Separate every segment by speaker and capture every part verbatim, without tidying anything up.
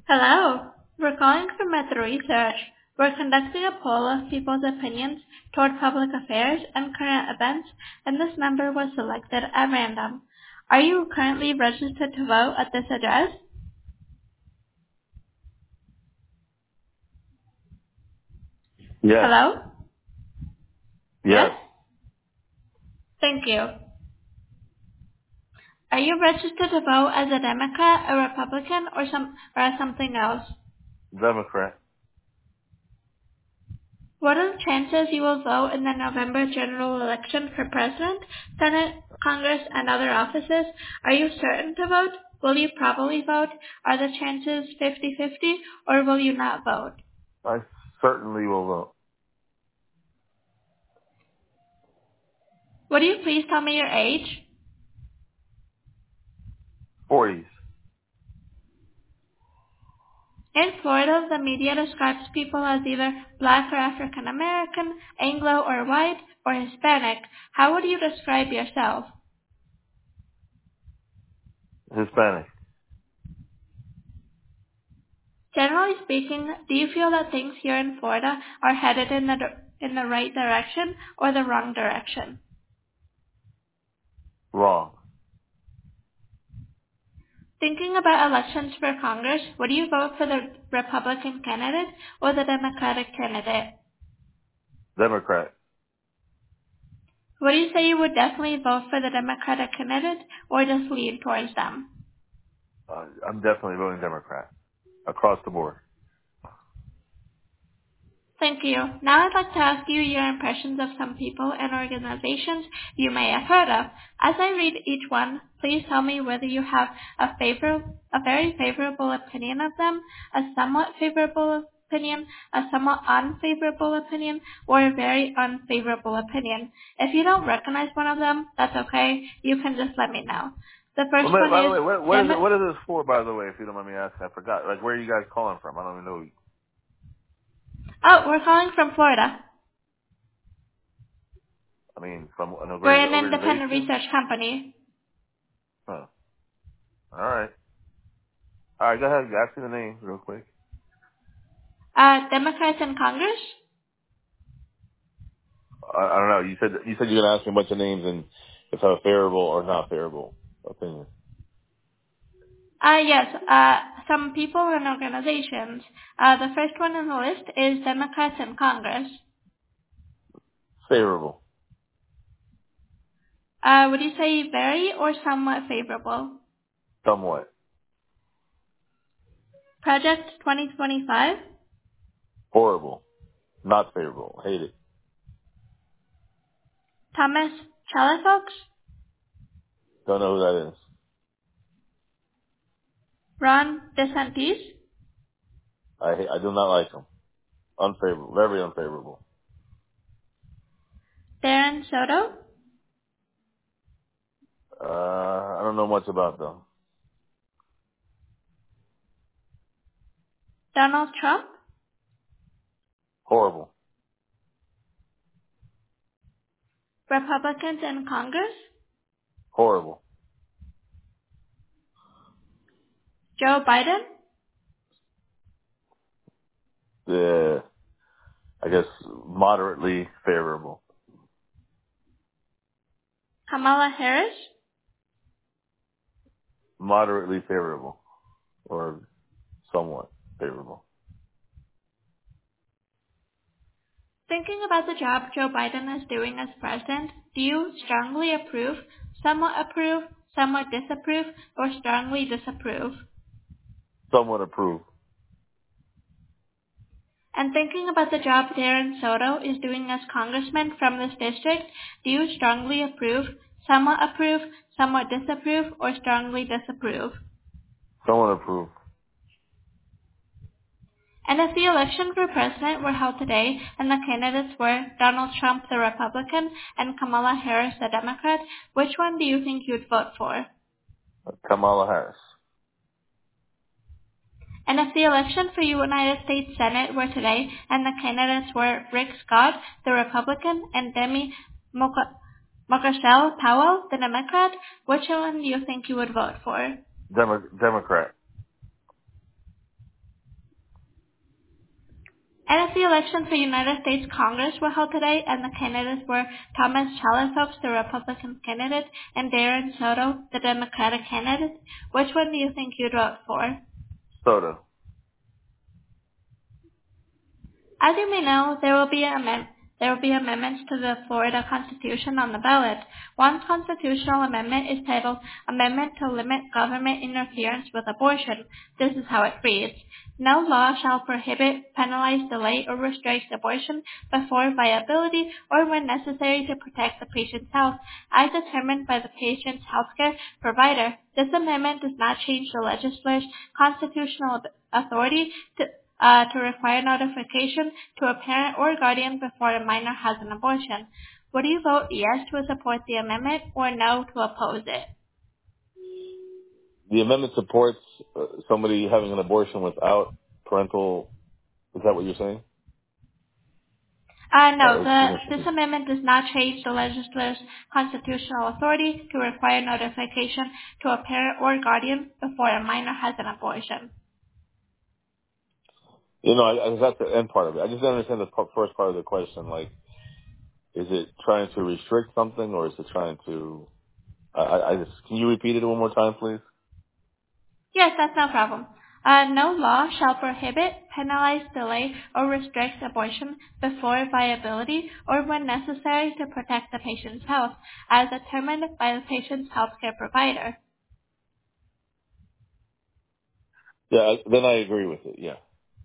Speaker 1: Hello. We're calling from Meta Research. We're conducting a poll of people's opinions toward public affairs and current events, and this number was selected at random. Are you currently registered to vote at this address?
Speaker 2: Yes.
Speaker 1: Hello? Yes?
Speaker 2: Yes.
Speaker 1: Thank you. Are you registered to vote as a Democrat, a Republican, or some or as something else?
Speaker 2: Democrat.
Speaker 1: What are the chances you will vote in the November general election for President, Senate, Congress, and other offices? Are you certain to vote? Will you probably vote? Are the chances fifty-fifty, or will you not vote?
Speaker 2: I certainly will vote.
Speaker 1: Would you please tell me your age?
Speaker 2: forties.
Speaker 1: In Florida, the media describes people as either black or African American, Anglo or white, or Hispanic. How would you describe yourself?
Speaker 2: Hispanic.
Speaker 1: Generally speaking, do you feel that things here in Florida are headed in the in the right direction or the wrong direction?
Speaker 2: Wrong.
Speaker 1: Thinking about elections for Congress, would you vote for the Republican candidate or the Democratic candidate?
Speaker 2: Democrat.
Speaker 1: Would you say you would definitely vote for the Democratic candidate or just lean towards them?
Speaker 2: Uh, I'm definitely voting Democrat. Across the board.
Speaker 1: Thank you. Now I'd like to ask you your impressions of some people and organizations you may have heard of. As I read each one, please tell me whether you have a favor, a very favorable opinion of them, a somewhat favorable opinion, a somewhat unfavorable opinion, or a very unfavorable opinion. If you don't recognize one of them, that's okay. You can just let me know. The
Speaker 2: Well,
Speaker 1: first
Speaker 2: by
Speaker 1: one
Speaker 2: by the
Speaker 1: is
Speaker 2: way, what, what is it?
Speaker 1: Demo-
Speaker 2: What is this for? By the way, if you don't mind me asking, I forgot. Like, where are you guys calling from? I don't even know.
Speaker 1: Oh, we're calling from Florida.
Speaker 2: I mean, from an
Speaker 1: We're
Speaker 2: orga-
Speaker 1: an independent
Speaker 2: organization.
Speaker 1: research company.
Speaker 2: Huh. All right. All right. Go ahead. Ask me the name real quick.
Speaker 1: Uh, Democrats in Congress?
Speaker 2: I, I don't know. You said you said you're gonna ask me a bunch of names and if I have a favorable or not favorable opinion.
Speaker 1: Uh, yes, uh, some people and organizations. Uh, the first one on the list is Democrats in Congress.
Speaker 2: Favorable.
Speaker 1: Uh, would you say very or somewhat favorable?
Speaker 2: Somewhat.
Speaker 1: Project twenty twenty-five,
Speaker 2: Horrible. Not favorable. Hate it.
Speaker 1: Thomas Chalafox,
Speaker 2: Don't know who that is.
Speaker 1: Ron DeSantis,
Speaker 2: I hate, I do not like them. Unfavorable. Very unfavorable.
Speaker 1: Darren Soto,
Speaker 2: Uh, I don't know much about them.
Speaker 1: Donald Trump,
Speaker 2: Horrible.
Speaker 1: Republicans in Congress,
Speaker 2: Horrible.
Speaker 1: Joe Biden,
Speaker 2: Yeah. I guess moderately favorable.
Speaker 1: Kamala Harris.
Speaker 2: Moderately favorable. Or somewhat favorable.
Speaker 1: Thinking about the job Joe Biden is doing as president, do you strongly approve, somewhat approve, somewhat disapprove, or strongly disapprove?
Speaker 2: Somewhat approved.
Speaker 1: And thinking about the job Darren Soto is doing as congressman from this district, do you strongly approve, somewhat approve, somewhat disapprove, or strongly disapprove?
Speaker 2: Somewhat approved.
Speaker 1: And if the election for president were held today and the candidates were Donald Trump, the Republican, and Kamala Harris, the Democrat, which one do you think you'd vote for?
Speaker 2: Kamala Harris.
Speaker 1: And if the election for United States Senate were today and the candidates were Rick Scott, the Republican, and Demi Moka- Mokashel Powell, the Democrat, which one do you think you would vote for?
Speaker 2: Demo- Democrat.
Speaker 1: And if the election for United States Congress were held today and the candidates were Thomas Chalafox, the Republican candidate, and Darren Soto, the Democratic candidate, which one do you think you'd vote for?
Speaker 2: Soto.
Speaker 1: As you may know, there will be amend- there will be amendments to the Florida Constitution on the ballot. One constitutional amendment is titled Amendment to Limit Government Interference with Abortion. This is how it reads. No law shall prohibit, penalize, delay, or restrict abortion before viability or when necessary to protect the patient's health, as determined by the patient's healthcare provider. This amendment does not change the legislature's constitutional authority to Uh, to require notification to a parent or guardian before a minor has an abortion. Would you vote yes to support the amendment or no to oppose it?
Speaker 2: The amendment supports uh, somebody having an abortion without parental. Is that what you're saying?
Speaker 1: Uh, no,
Speaker 2: Uh,
Speaker 1: the, this amendment does not change the legislature's constitutional authority to require notification to a parent or guardian before a minor has an abortion.
Speaker 2: You know, I, I, that's the end part of it. I just don't understand the p- first part of the question. Like, is it trying to restrict something, or is it trying to? I, I, I just can you repeat it one more time, please?
Speaker 1: Yes, that's no problem. Uh, no law shall prohibit, penalize, delay, or restrict abortion before viability or when necessary to protect the patient's health, as determined by the patient's healthcare provider.
Speaker 2: Yeah, I, then I agree with it. Yeah.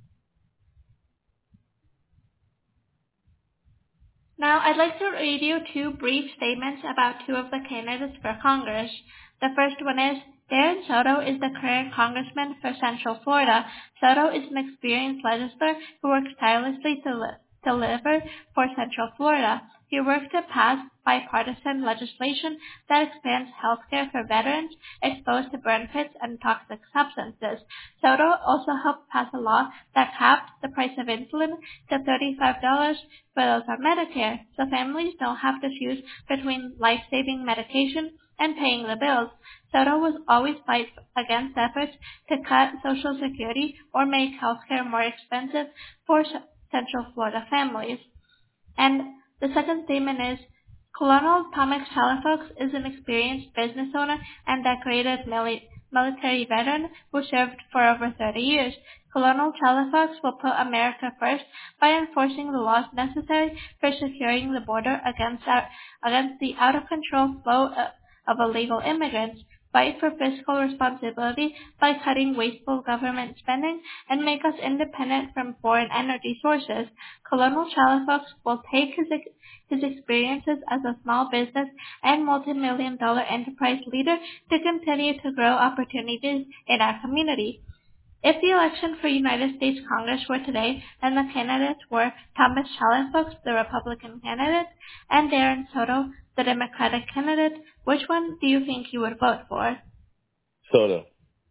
Speaker 1: Now, I'd like to read you two brief statements about two of the candidates for Congress. The first one is, Darren Soto is the current congressman for Central Florida. Soto is an experienced legislator who works tirelessly to li- deliver for Central Florida. He worked to pass bipartisan legislation that expands health care for veterans exposed to burn pits and toxic substances. Soto also helped pass a law that capped the price of insulin to thirty-five dollars for those on Medicare, so families don't have to choose between life-saving medication and paying the bills. Soto was always fight against efforts to cut Social Security or make health care more expensive for Central Florida families. And the second statement is, Colonel Thomas Chalafox is an experienced business owner and decorated mili- military veteran who served for over thirty years. Colonel Chalafox will put America first by enforcing the laws necessary for securing the border against, our, against the out-of-control flow of, of illegal immigrants, fight for fiscal responsibility by cutting wasteful government spending, and make us independent from foreign energy sources. Colonel Chalafox will take his, his experiences as a small business and multi-million dollar enterprise leader to continue to grow opportunities in our community. If the election for United States Congress were today and the candidates were Thomas Chalafox, the Republican candidate, and Darren Soto, the Democratic candidate, which one do you think you would vote for?
Speaker 2: Soto.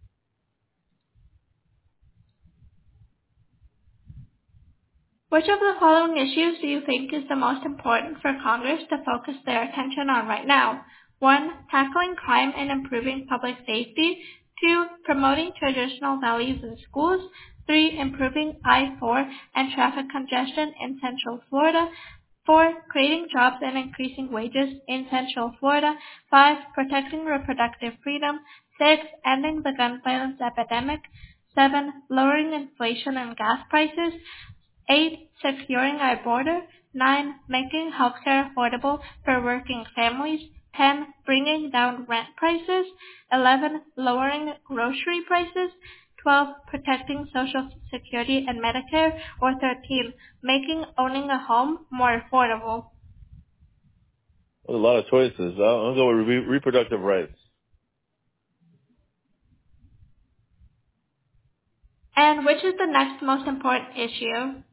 Speaker 1: Which of the following issues do you think is the most important for Congress to focus their attention on right now? One, tackling crime and improving public safety. Two, promoting traditional values in schools. Three, improving I four and traffic congestion in Central Florida. Four, creating jobs and increasing wages in Central Florida. Five, protecting reproductive freedom. Six, ending the gun violence epidemic. Seven, lowering inflation and gas prices. Eight, securing our border. Nine, making healthcare affordable for working families. Ten, bringing down rent prices. Eleven, lowering grocery prices. Twelve, protecting Social Security and Medicare. Or thirteen, making owning a home more affordable.
Speaker 2: There's a lot of choices. I'll, I'll go with re- reproductive rights.
Speaker 1: And which is the next most important issue?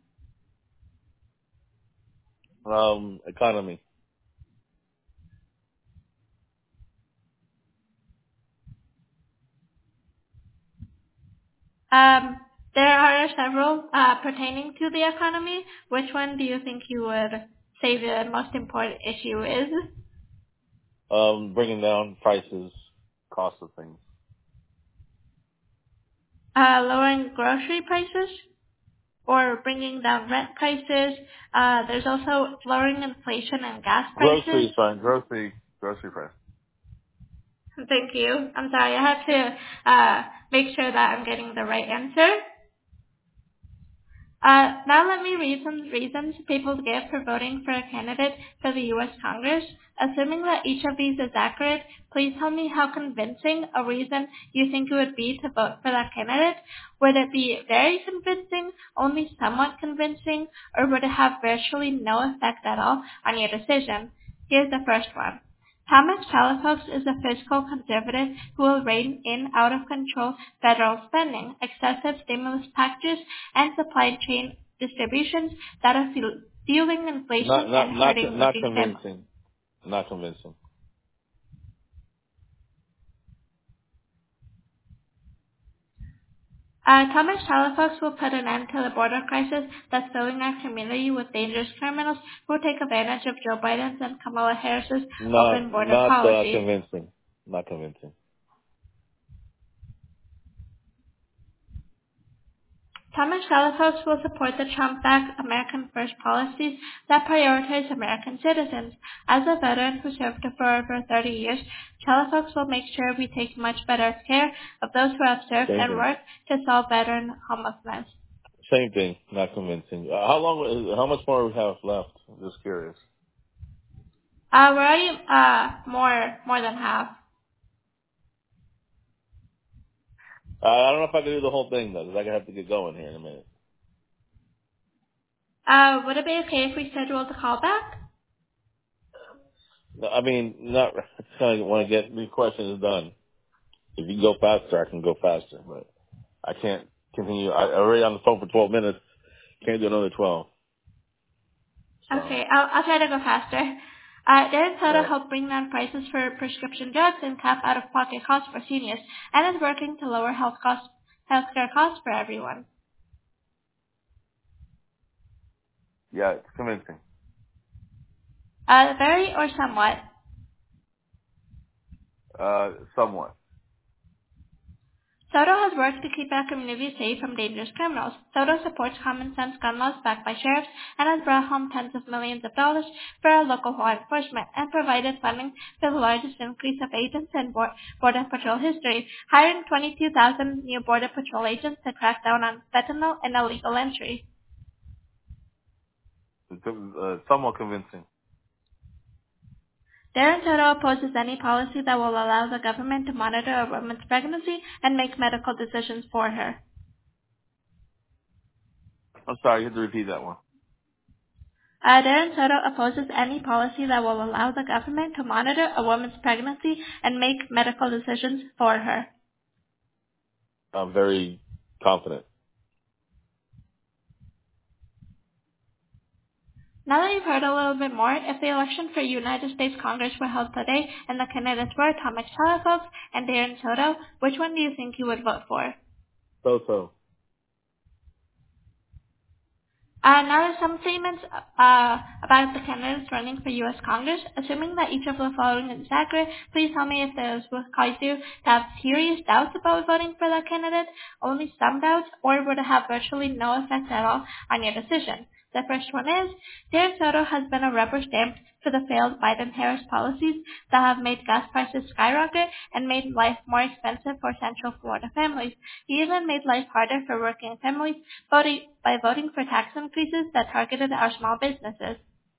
Speaker 2: Um, economy.
Speaker 1: Um, there are several uh, pertaining to the economy. Which one do you think you would say the most important issue is?
Speaker 2: Um, bringing down prices, cost of things.
Speaker 1: Uh, lowering grocery prices? or bringing down rent prices. Uh, there's also lowering inflation and gas prices.
Speaker 2: Grocery is fine. Grocery, grocery price.
Speaker 1: Thank you. I'm sorry. I have to uh, make sure that I'm getting the right answer. Uh, now let me read some reasons people give for voting for a candidate for the U S Congress. Assuming that each of these is accurate, please tell me how convincing a reason you think it would be to vote for that candidate. Would it be very convincing, only somewhat convincing, or would it have virtually no effect at all on your decision? Here's the first one. Thomas Palafox is a fiscal conservative who will rein in out-of-control federal spending, excessive stimulus packages, and supply chain distributions that are fuel- fueling inflation
Speaker 2: Not, not,
Speaker 1: and
Speaker 2: not,
Speaker 1: hurting
Speaker 2: not
Speaker 1: working families.
Speaker 2: convincing. Not convincing.
Speaker 1: Uh, Thomas Palafox will put an end to the border crisis that's filling our community with dangerous criminals who take advantage of Joe Biden's and Kamala Harris's open
Speaker 2: Not,
Speaker 1: border
Speaker 2: not uh,
Speaker 1: policy.
Speaker 2: convincing. Not convincing.
Speaker 1: Thomas Palafox will support the Trump-backed American First policies that prioritize American citizens. As a veteran who served for over thirty years, Palafox will make sure we take much better care of those who have served
Speaker 2: Same
Speaker 1: and
Speaker 2: thing.
Speaker 1: worked to solve veteran homelessness.
Speaker 2: Same thing. Not convincing. Uh, how long? How much more we have left? I'm just curious.
Speaker 1: Uh, we're already uh, more more than half.
Speaker 2: Uh, I don't know if I can do the whole thing though, because I have to get going here in a minute.
Speaker 1: Uh, would it be okay if we scheduled the call back?
Speaker 2: No, I mean, not. I kind of want to get these questions done. If you can go faster, I can go faster, but I can't continue. I I'm already on the phone for twelve minutes. Can't do another twelve. So,
Speaker 1: Okay, I'll, I'll try to go faster. Uh, Darren
Speaker 2: all
Speaker 1: Soto
Speaker 2: right.
Speaker 1: helped bring down prices for prescription drugs and cap out-of-pocket costs for seniors, and is working to lower health costs, healthcare costs for everyone.
Speaker 2: Yeah, it's convincing.
Speaker 1: Uh, very or somewhat.
Speaker 2: Uh, somewhat.
Speaker 1: Soto has worked to keep our community safe from dangerous criminals. Soto supports common sense gun laws backed by sheriffs and has brought home tens of millions of dollars for our local law enforcement and provided funding for the largest increase of agents in Border Patrol history, hiring twenty-two thousand new Border Patrol agents to crack down on fentanyl and illegal entry.
Speaker 2: It's, uh, somewhat convincing.
Speaker 1: Darren Soto opposes any policy that will allow the government to monitor a woman's pregnancy and make medical decisions for her.
Speaker 2: I'm sorry, you have to repeat that one.
Speaker 1: Uh, Darren Soto opposes any policy that will allow the government to monitor a woman's pregnancy and make medical decisions for her.
Speaker 2: I'm very confident.
Speaker 1: Now that you've heard a little bit more, if the election for United States Congress were held today and the candidates were Thomas Palafox and Darren Soto, which one do you think you would vote for?
Speaker 2: So so.
Speaker 1: Uh, now there's some statements uh, about the candidates running for U S Congress. Assuming that each of the following is accurate, please tell me if those would cause you to have serious doubts about voting for that candidate, only some doubts, or would it have virtually no effect at all on your decision. The first one is, Darren Soto has been a rubber stamp for the failed Biden-Harris policies that have made gas prices skyrocket and made life more expensive for Central Florida families. He even made life harder for working families voting, by voting for tax increases that targeted our small businesses.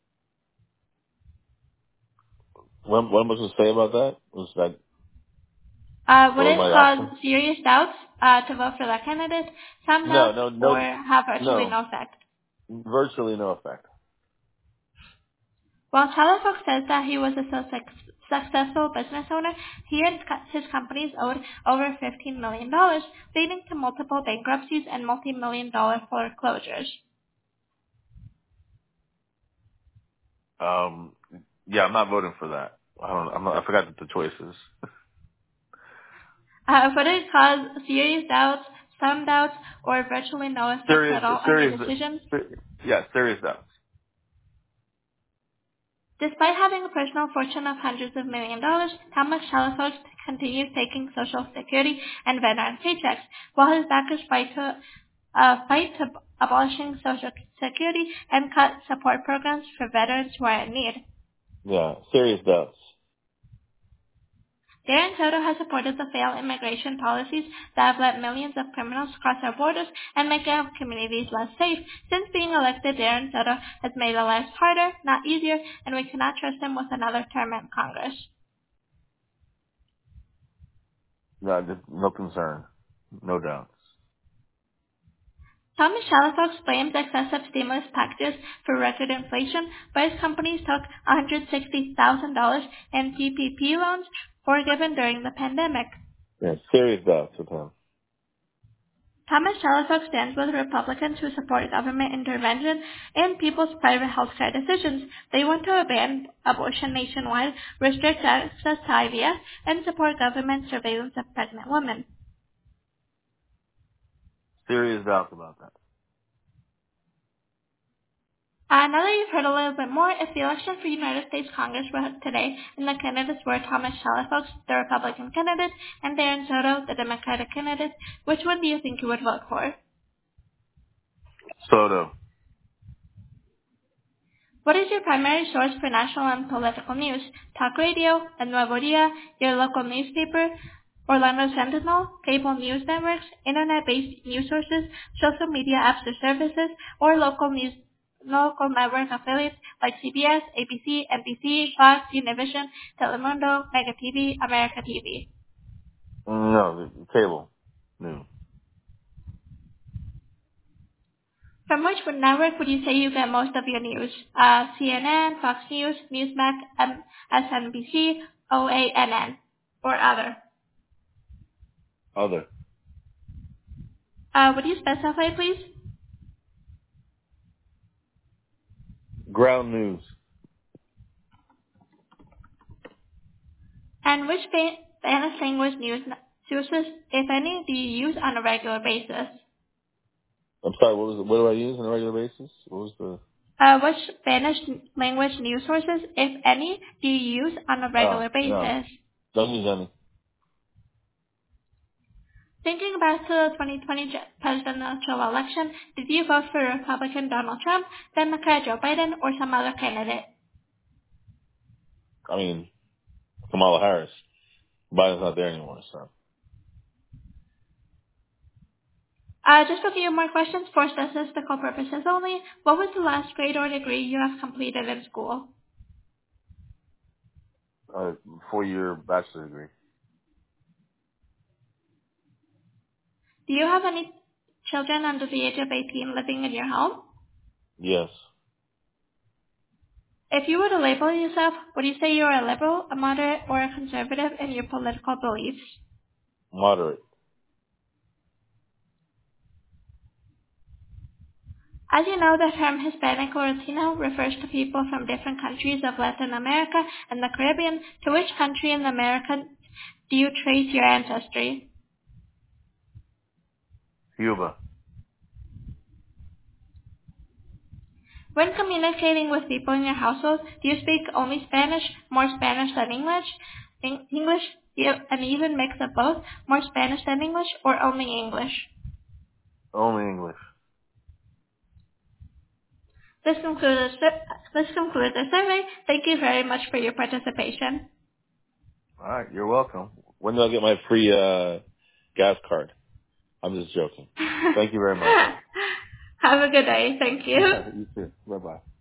Speaker 2: What, what was to say about that? Was that
Speaker 1: Uh, would
Speaker 2: what was
Speaker 1: it
Speaker 2: my
Speaker 1: cause
Speaker 2: option?
Speaker 1: serious doubts uh, to vote for that candidate, some
Speaker 2: No,
Speaker 1: doubts,
Speaker 2: no,
Speaker 1: or
Speaker 2: no,
Speaker 1: have virtually
Speaker 2: no.
Speaker 1: no effect?
Speaker 2: Virtually no effect.
Speaker 1: While Palafox says that he was a so suc- successful business owner, he and co- his companies owed over fifteen million dollars, leading to multiple bankruptcies and multi-million dollar foreclosures.
Speaker 2: Um, yeah, I'm not voting for that. I don't. I'm not, I forgot the choices.
Speaker 1: Uh, would it cause serious doubts, some doubts, or virtually no effect
Speaker 2: Serious,
Speaker 1: at all on your
Speaker 2: serious.
Speaker 1: decisions?
Speaker 2: Yeah, serious doubts.
Speaker 1: Despite having a personal fortune of hundreds of million dollars, Thomas Palafox continues taking Social Security and veteran paychecks, while his backers fight to uh, fight to abolishing Social Security and cut support programs for veterans who are in need.
Speaker 2: Yeah, serious doubts.
Speaker 1: Darren Soto has supported the failed immigration policies that have let millions of criminals cross our borders and make our communities less safe. Since being elected, Darren Soto has made our lives harder, not easier, and we cannot trust him with another term in Congress.
Speaker 2: No, just no concern. No doubts.
Speaker 1: Thomas Chalafox blames excessive stimulus packages for record inflation, but his companies took one hundred sixty thousand dollars in P P P loans forgiven during the pandemic.
Speaker 2: Yeah, serious doubts with him.
Speaker 1: Thomas Chalafox stands with Republicans who support government intervention in people's private health care decisions. They want to ban abortion nationwide, restrict access to I V F, and support government surveillance of pregnant women.
Speaker 2: Serious doubts about that.
Speaker 1: Uh, now that you've heard a little bit more, if the election for United States Congress were today and the candidates were Thomas Chalafox, the Republican candidate, and Darren Soto, the Democratic candidate, which one do you think you would vote for?
Speaker 2: Soto.
Speaker 1: What is your primary source for national and political news? Talk radio, El Nuevo Dia, your local newspaper, Orlando Sentinel, cable news networks, internet-based news sources, social media apps or services, or local news local network affiliates like C B S, A B C, N B C, Fox, Univision, Telemundo, Mega T V, America T V.
Speaker 2: No, the cable. No.
Speaker 1: From which network would you say you get most of your news? Uh, C N N, Fox News, Newsmax, M S N B C, O A N N, or other?
Speaker 2: Other.
Speaker 1: Uh, would you specify, please?
Speaker 2: Ground news.
Speaker 1: And which Spa- Spanish language news sources, if any, do you use on a regular basis?
Speaker 2: I'm sorry, what was it? What do I use on a regular basis? What was the...
Speaker 1: Uh, which Spanish language news sources, if any, do you use on a
Speaker 2: Oh,
Speaker 1: regular
Speaker 2: no.
Speaker 1: basis?
Speaker 2: Don't use any.
Speaker 1: Thinking back to the twenty twenty presidential election, did you vote for Republican Donald Trump, Democrat Joe Biden, or some other candidate?
Speaker 2: I mean, Kamala Harris. Biden's not there anymore, so.
Speaker 1: Uh, just a few more questions for statistical purposes only. What was the last grade or degree you have completed in school?
Speaker 2: A four-year bachelor degree.
Speaker 1: Do you have any children under the age of eighteen living in your home?
Speaker 2: Yes.
Speaker 1: If you were to label yourself, would you say you're a liberal, a moderate, or a conservative in your political beliefs?
Speaker 2: Moderate.
Speaker 1: As you know, the term Hispanic or Latino refers to people from different countries of Latin America and the Caribbean. To which country in America do you trace your ancestry?
Speaker 2: Cuba.
Speaker 1: When communicating with people in your household, do you speak only Spanish, more Spanish than English, en- English, an even mix of both, more Spanish than English, or only English?
Speaker 2: Only English.
Speaker 1: This concludes this concludes the survey. Thank you very much for your participation.
Speaker 2: All right, you're welcome. When do I get my free uh, gas card? I'm just joking. Thank you very much.
Speaker 1: Have a good day. Thank you.
Speaker 2: You too. Bye-bye.